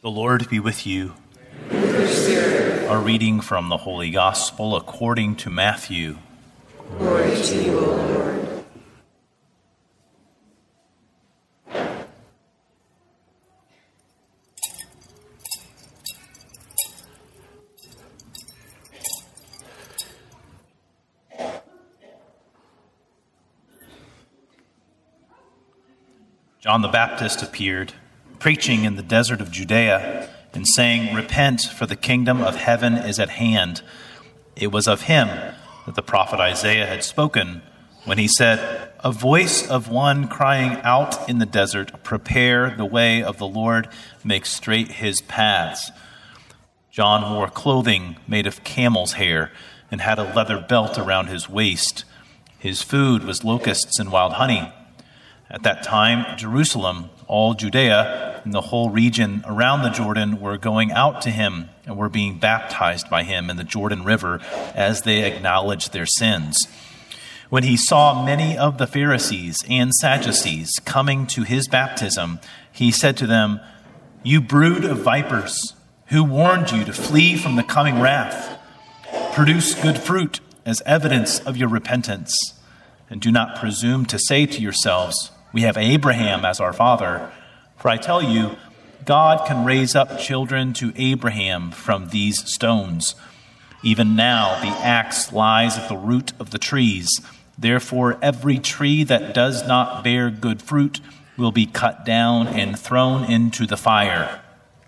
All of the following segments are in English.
The Lord be with you. And with your spirit. A reading from the Holy Gospel according to Matthew. Glory to you, O Lord. John the Baptist appeared, preaching in the desert of Judea and saying, "Repent, for the kingdom of heaven is at hand." It was of him that the prophet Isaiah had spoken when he said, "A voice of one crying out in the desert, prepare the way of the Lord, make straight his paths." John wore clothing made of camel's hair and had a leather belt around his waist. His food was locusts and wild honey. At that time, Jerusalem, all Judea, and the whole region around the Jordan were going out to him and were being baptized by him in the Jordan River as they acknowledged their sins. When he saw many of the Pharisees and Sadducees coming to his baptism, he said to them, "You brood of vipers, who warned you to flee from the coming wrath? Produce good fruit as evidence of your repentance, and do not presume to say to yourselves, 'We have Abraham as our father.' For I tell you, God can raise up children to Abraham from these stones. Even now the axe lies at the root of the trees. Therefore every tree that does not bear good fruit will be cut down and thrown into the fire.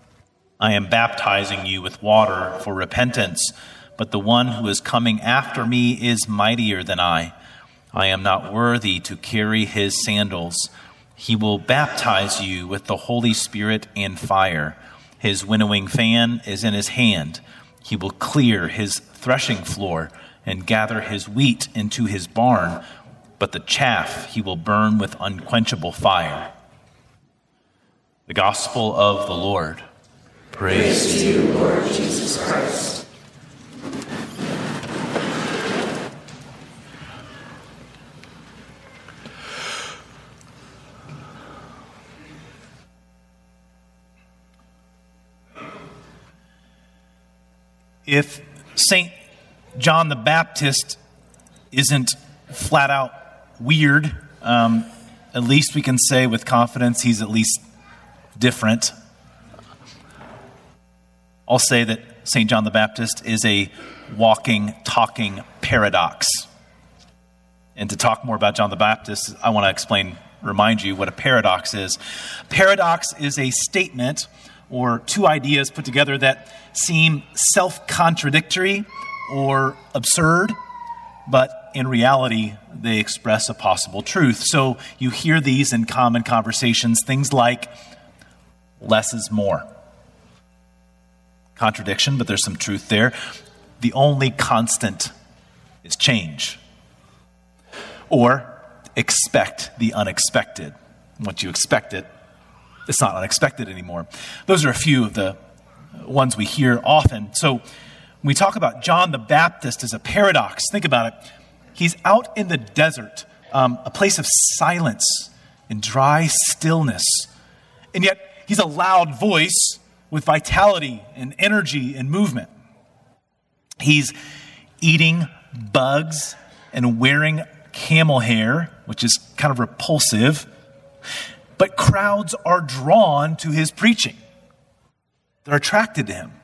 I am baptizing you with water for repentance, but the one who is coming after me is mightier than I. I am not worthy to carry his sandals. He will baptize you with the Holy Spirit and fire. His winnowing fan is in his hand. He will clear his threshing floor and gather his wheat into his barn, but the chaff he will burn with unquenchable fire." The Gospel of the Lord. Praise to you, Lord Jesus Christ. If St. John the Baptist isn't flat out weird, at least we can say with confidence he's at least different. I'll say that St. John the Baptist is a walking, talking paradox. And to talk more about John the Baptist, I want to remind you what a paradox is. Paradox is a statement or two ideas put together that seem self-contradictory or absurd, but in reality, they express a possible truth. So you hear these in common conversations, things like, less is more. Contradiction, but there's some truth there. The only constant is change. Or expect the unexpected. Once you expect it, it's not unexpected anymore. Those are a few of the ones we hear often. So when we talk about John the Baptist as a paradox, think about it. He's out in the desert, a place of silence and dry stillness. And yet he's a loud voice with vitality and energy and movement. He's eating bugs and wearing camel hair, which is kind of repulsive. But crowds are drawn to his preaching. They're attracted to him.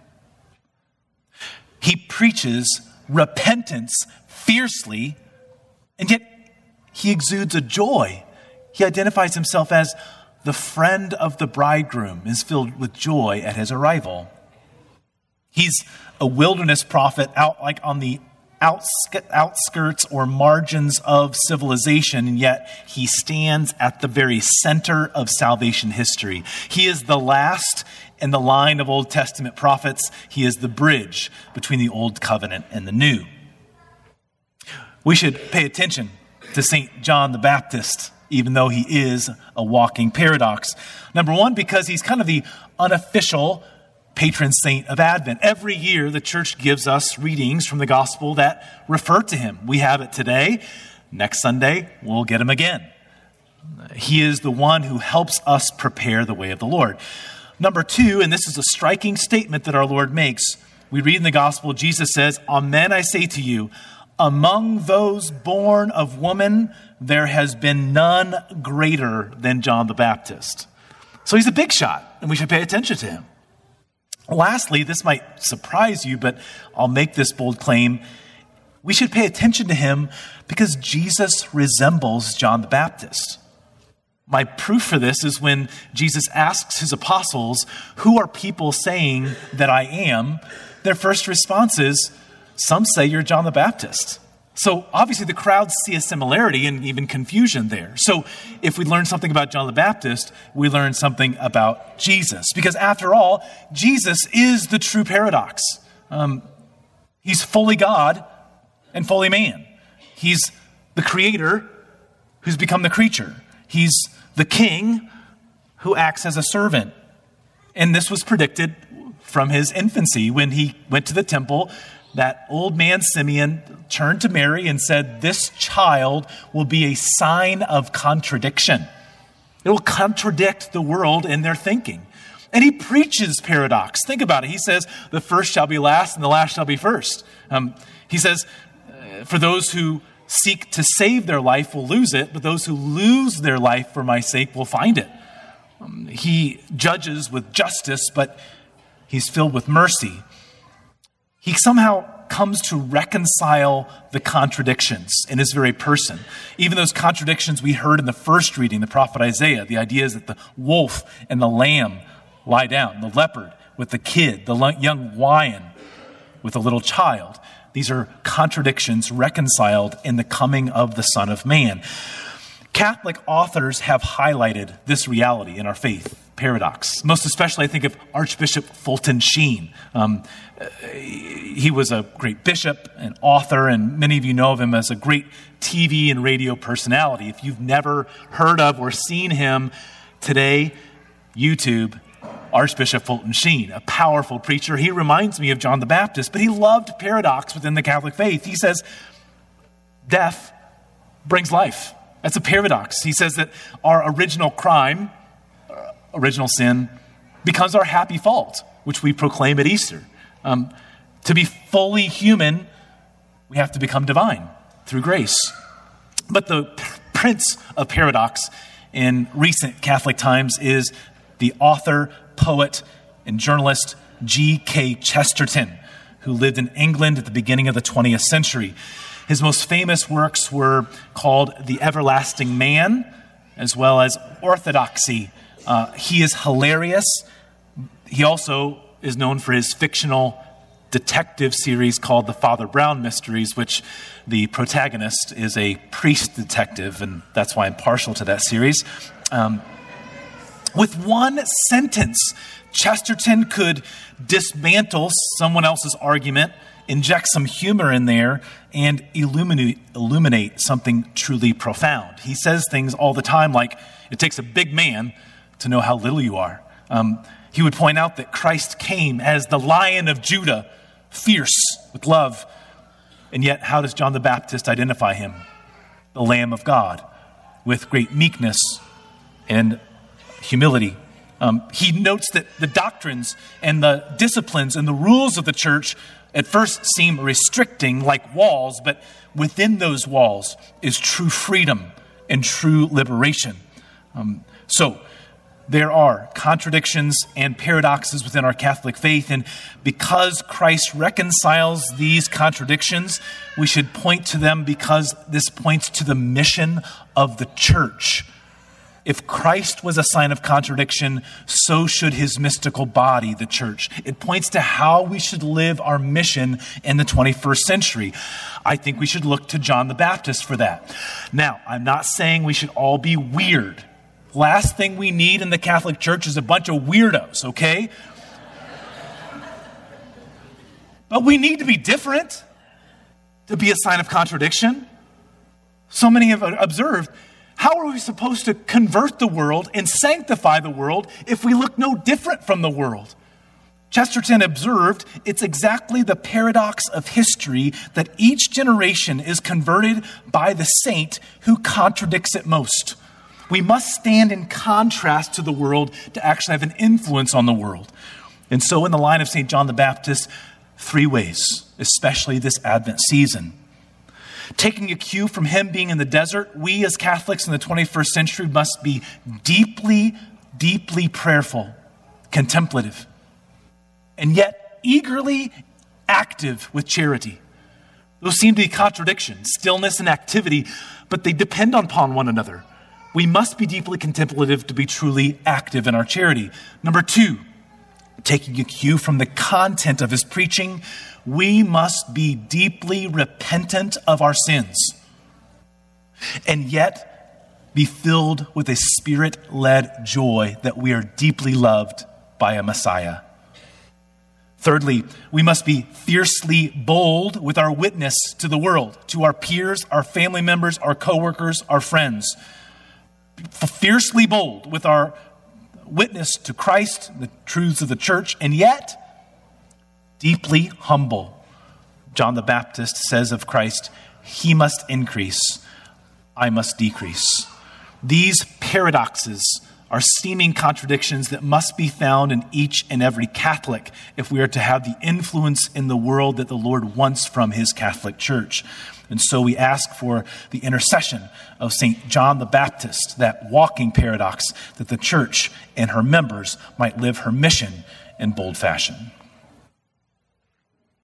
He preaches repentance fiercely, and yet he exudes a joy. He identifies himself as the friend of the bridegroom, is filled with joy at his arrival. He's a wilderness prophet out like on the outskirts or margins of civilization, and yet he stands at the very center of salvation history. He is the last in the line of Old Testament prophets. He is the bridge between the Old Covenant and the New. We should pay attention to St. John the Baptist, even though he is a walking paradox. Number one, because he's kind of the unofficial patron saint of Advent. Every year, the church gives us readings from the gospel that refer to him. We have it today. Next Sunday, we'll get him again. He is the one who helps us prepare the way of the Lord. Number two, and this is a striking statement that our Lord makes. We read in the gospel, Jesus says, "Amen, I say to you, among those born of woman, there has been none greater than John the Baptist." So he's a big shot, and we should pay attention to him. Lastly, this might surprise you, but I'll make this bold claim. We should pay attention to him because Jesus resembles John the Baptist. My proof for this is when Jesus asks his apostles, "Who are people saying that I am?" Their first response is, "Some say you're John the Baptist." So obviously the crowds see a similarity and even confusion there. So if we learn something about John the Baptist, we learn something about Jesus. Because after all, Jesus is the true paradox. He's fully God and fully man. He's the creator who's become the creature. He's the king who acts as a servant. And this was predicted from his infancy when he went to the temple. That old man Simeon turned to Mary and said, "This child will be a sign of contradiction." It will contradict the world in their thinking. And he preaches paradox. Think about it. He says, "The first shall be last and the last shall be first." He says, "For those who seek to save their life will lose it, but those who lose their life for my sake will find it." He judges with justice, but he's filled with mercy. He somehow comes to reconcile the contradictions in his very person. Even those contradictions we heard in the first reading, the prophet Isaiah, the idea is that the wolf and the lamb lie down, the leopard with the kid, the young lion with a little child. These are contradictions reconciled in the coming of the Son of Man. Catholic authors have highlighted this reality in our faith paradox. Most especially, I think of Archbishop Fulton Sheen. He was a great bishop and author, and many of you know of him as a great TV and radio personality. If you've never heard of or seen him today, YouTube, Archbishop Fulton Sheen, a powerful preacher. He reminds me of John the Baptist, but he loved paradox within the Catholic faith. He says, death brings life. That's a paradox. He says that our original crime, original sin, becomes our happy fault, which we proclaim at Easter. To be fully human, we have to become divine through grace. But the prince of paradox in recent Catholic times is the author, poet, and journalist G.K. Chesterton, who lived in England at the beginning of the 20th century. His most famous works were called The Everlasting Man, as well as Orthodoxy. He is hilarious. He also is known for his fictional detective series called The Father Brown Mysteries, which the protagonist is a priest detective, and that's why I'm partial to that series. With one sentence, Chesterton could dismantle someone else's argument, inject some humor in there, and illuminate something truly profound. He says things all the time like, it takes a big man to know how little you are. He would point out that Christ came as the Lion of Judah, fierce with love. And yet, how does John the Baptist identify him? The Lamb of God, with great meekness and humility. He notes that the doctrines and the disciplines and the rules of the church at first seem restricting like walls, but within those walls is true freedom and true liberation. So there are contradictions and paradoxes within our Catholic faith, and because Christ reconciles these contradictions, we should point to them because this points to the mission of the church. If Christ was a sign of contradiction, so should his mystical body, the church. It points to how we should live our mission in the 21st century. I think we should look to John the Baptist for that. Now, I'm not saying we should all be weird. Last thing we need in the Catholic Church is a bunch of weirdos, okay? But we need to be different to be a sign of contradiction. So many have observed, how are we supposed to convert the world and sanctify the world if we look no different from the world? Chesterton observed, it's exactly the paradox of history that each generation is converted by the saint who contradicts it most. We must stand in contrast to the world to actually have an influence on the world. And so in the line of St. John the Baptist, 3 ways, especially this Advent season. Taking a cue from him being in the desert, we as Catholics in the 21st century must be deeply, deeply prayerful, contemplative, and yet eagerly active with charity. Those seem to be contradictions, stillness and activity, but they depend upon one another. We must be deeply contemplative to be truly active in our charity. Number 2, taking a cue from the content of his preaching, we must be deeply repentant of our sins and yet be filled with a Spirit-led joy that we are deeply loved by a Messiah. Thirdly, we must be fiercely bold with our witness to the world, to our peers, our family members, our coworkers, our friends. Fiercely bold with our witness to Christ, the truths of the church, and yet deeply humble. John the Baptist says of Christ, he must increase, I must decrease. These paradoxes are seeming contradictions that must be found in each and every Catholic if we are to have the influence in the world that the Lord wants from his Catholic Church. And so we ask for the intercession of St. John the Baptist, that walking paradox, that the church and her members might live her mission in bold fashion.